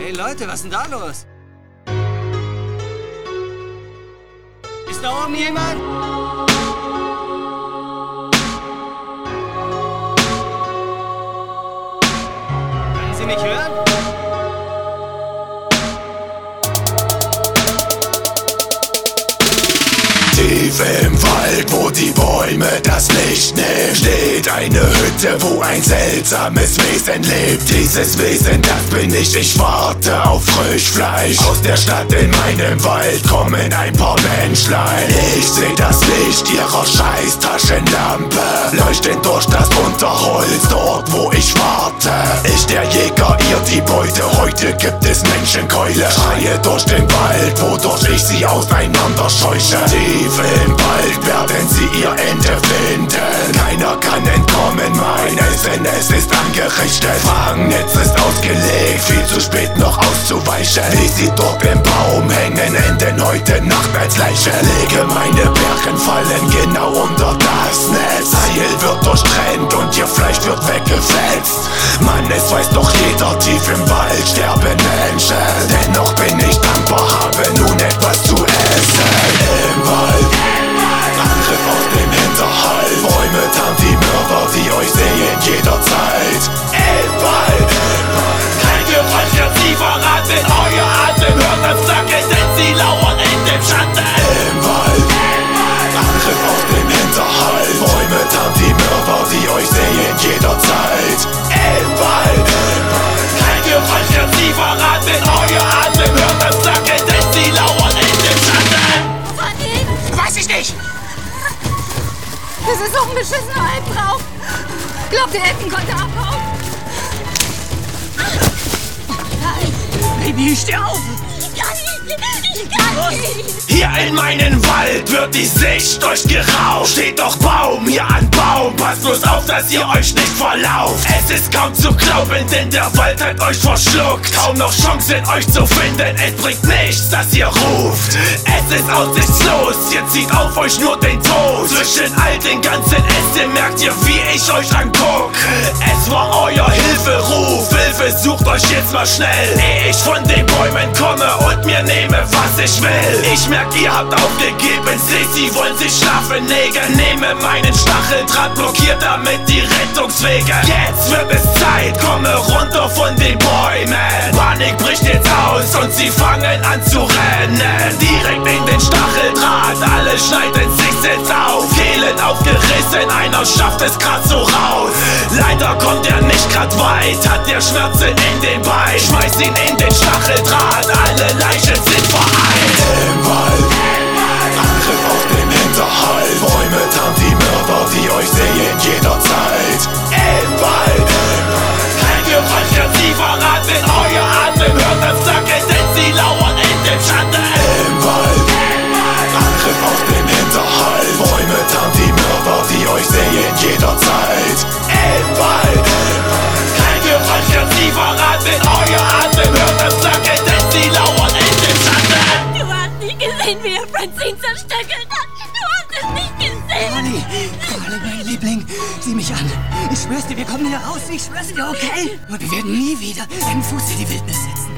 Hey Leute, was ist denn da los? Ist da oben jemand? Können Sie mich hören? Tief im Wald, wo die Bäume das Licht nehmen, steht eine Hütte, wo ein seltsames Wesen lebt. Dieses Wesen, das bin ich warte auf Frischfleisch. Aus der Stadt in meinem Wald kommen ein paar Menschlein. Ich seh das Licht ihrer scheiß Taschenlampe leuchten durch das Unterholz, dort wo ich warte. Ich der Jäger, ihr die Beute, heute gibt es Menschenkeule. Schreie durch den Wald, wodurch ich sie auseinanderscheuche. Tief im Wald werden sie ihr Ende finden. Keiner kann entkommen, mein Essen, es ist angerichtet. Fangnetz ist ausgelegt, viel zu spät noch auszuweichen. Die sie dort im Baum hängen, enden heute Nacht als Leiche. Lege meine Bärenfallen genau unter das Netz. Heil wird durchtrennt und ihr Fleisch wird weggefetzt. Mann, es weiß doch jeder, tief im Wald sterben Menschen. Dennoch bin ich dankbar, habe nun etwas zu essen. Im Wald, Angriff aus dem Hinterhalt. Bäume tarnt die Mörder, die euch sehen jederzeit. Im Wald, kein Geräusch wird sie verraten. Euer Atem hört am Sacken, denn sie lauern in dem Schatten. Im Wald, Angriff aus dem Hinterhalt. Bäume tarnt die Mörder, die euch sehen jederzeit. Im Wald, kein Geräusch wird sie verraten. Euer Atem hört am Sacken, denn sie lauern in dem Schatten. Weiß ich nicht! Das ist so ein beschissener Albtraum! Glaubt ihr, Elton konnte abhauen? Baby, steh auf! Ich kann nicht! Hier in meinen Wald wird die Sicht durchgeraucht. Steht doch Baum hier an Baum, passt bloß auf, dass ihr euch nicht verlauft. Es ist kaum zu glauben, denn der Wald hat euch verschluckt. Kaum noch Chancen euch zu finden, es bringt nichts, dass ihr ruft. Es ist aussichtslos, ihr zieht auf euch nur den Tod. Zwischen all den ganzen Essen merkt ihr, wie ich euch anguck. Es war euer Hilferuf, Hilfe sucht euch jetzt mal schnell. Ehe ich von den Bäumen komme und mir nehme, was ich will. Ich merk, ihr habt aufgegeben, seht, sie wollen sich schlafen legen. Nehme meinen Stacheldraht, blockiert damit die Rettungswege. Jetzt wird es Zeit, komme runter von den Bäumen. Panik bricht jetzt aus und sie fangen an zu rennen. Direkt in den Stacheldraht, alle schneiden sich selbst auf. Kehlen aufgerissen, einer schafft es grad so raus. Leider kommt er nicht grad weit, hat der Schmerzen in den Bein. Schmeiß ihn in den Stacheldraht, alle Leichen sind vereint. im Wald, Angriff aus dem Hinterhalt. Bäume tarnt die Mörder, die euch sehen jederzeit. Im Wald, kein Geräusch wird sie verraten. Euer Atem hört am Sacken, denn sie lauern in dem Schatten. im Wald, Angriff aus dem Hinterhalt. Bäume tarnt die Mörder, die euch sehen jederzeit. Im Wald, kein Geräusch wird sie verraten. Euer Atem hört am Sacken, denn sie lauern in dem Schatten. Du hast nicht gesehen, wie er Francine zerstückelt hat! Du hast es nicht gesehen! Conny, mein Liebling, sieh mich an. Ich schwör's dir, wir kommen hier raus. Ich schwör's dir, okay? Und wir werden nie wieder einen Fuß in die Wildnis setzen.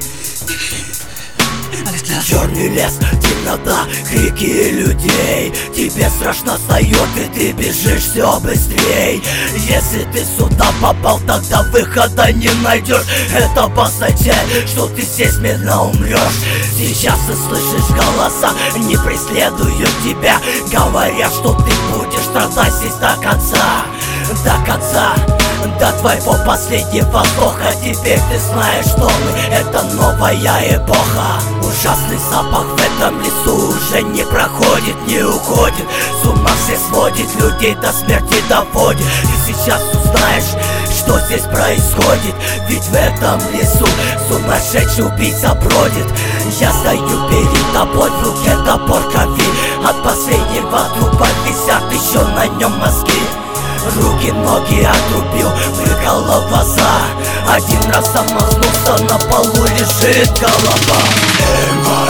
Alles klar. Черный лес, темнота, крики людей. Тебе страшно встает и ты бежишь все быстрей. Если ты сюда попал, тогда выхода не найдешь. Это обозначает, что ты здесь медленно умрешь. Сейчас ты слышишь голоса, не преследуют тебя. Говорят, что ты будешь страдать здесь до конца. До конца, до твоего последнего вздоха. Теперь ты знаешь, что мы — это новая эпоха. Ужасный запах в этом лесу уже не проходит, не уходит. С ума все сводит, людей до смерти доводит. Ты сейчас узнаешь, что здесь происходит. Ведь в этом лесу сумасшедший убийца бродит. Я стою перед тобой, в руке топор крови. От последнего трупа висят еще на нем мозги. Руки, ноги отрубил, выколол глаза. Один раз замахнулся, на полу лежит голова. im Wald.